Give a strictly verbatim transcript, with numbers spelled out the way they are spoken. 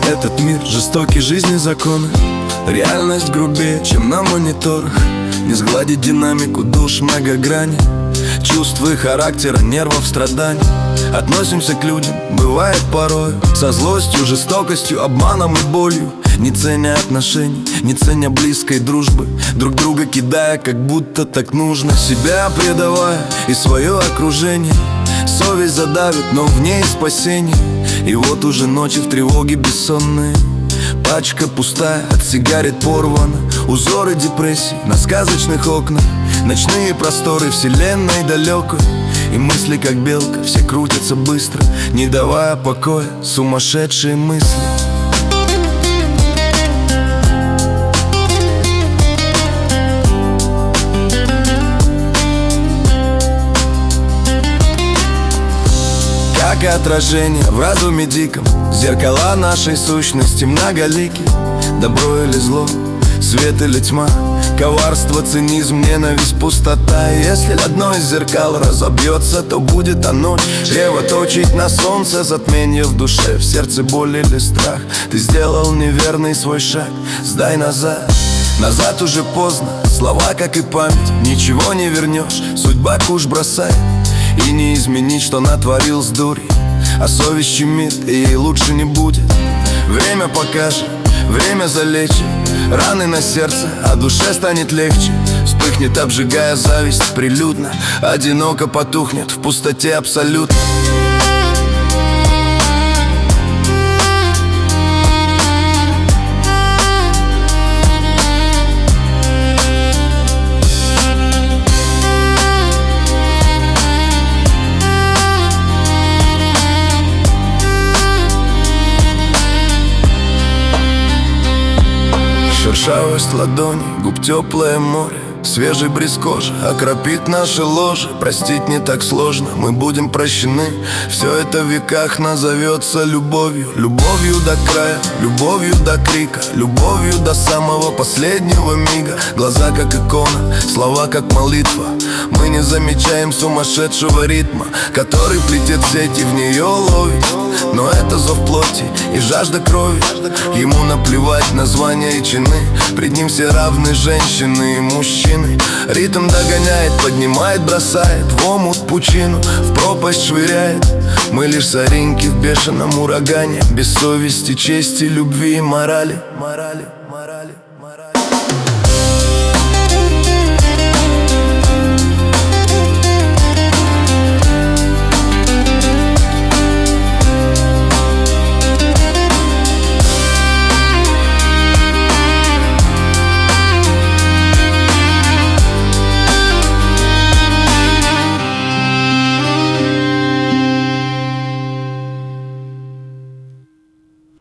Этот мир жестокий, жизни законы. Реальность грубее, чем на мониторах. Не сгладить динамику душ многограни. Чувств и характера, нервов, страданий. Относимся к людям, бывает порой, со злостью, жестокостью, обманом и болью. Не ценя отношений, не ценя близкой дружбы, друг друга кидая, как будто так нужно. Себя предавая и свое окружение. Совесть задавит, но в ней спасение. И вот уже ночи в тревоге бессонные. Пачка пустая, от сигарет порвана. Узоры депрессий на сказочных окнах. Ночные просторы вселенной далекой. И мысли, как белка, все крутятся быстро, не давая покоя, сумасшедшие мысли. Как и отражение в разуме диком, зеркала нашей сущности многолики. Добро или зло, свет или тьма, коварство, цинизм, ненависть, пустота. И если одно из зеркал разобьется, то будет оно чрево точить на солнце, затмение в душе, в сердце боль или страх. Ты сделал неверный свой шаг, сдай назад. Назад уже поздно, слова, как и память, ничего не вернешь, судьба куш бросает. И не изменить, что натворил с дурью, а совесть щемит, и ей лучше не будет. Время покажет, время залечит раны на сердце, а душе станет легче. Вспыхнет, обжигая зависть прилюдно, одиноко потухнет в пустоте абсолютно. Шершавость ладони, губ теплое море, свежий бриз кожи окропит наше ложе. Простить не так сложно, мы будем прощены. Все это в веках назовется любовью. Любовью до края, любовью до крика, любовью до самого последнего мига. Глаза как икона, слова как молитва. Мы не замечаем сумасшедшего ритма, который плетет сеть и в нее ловит. Но это зов плоти и жажда крови. Ему наплевать на звания и чины. Пред ним все равны, женщины и мужчины. Ритм догоняет, поднимает, бросает в омут пучину, в пропасть швыряет. Мы лишь соринки в бешеном урагане, без совести, чести, любви и морали, морали, морали.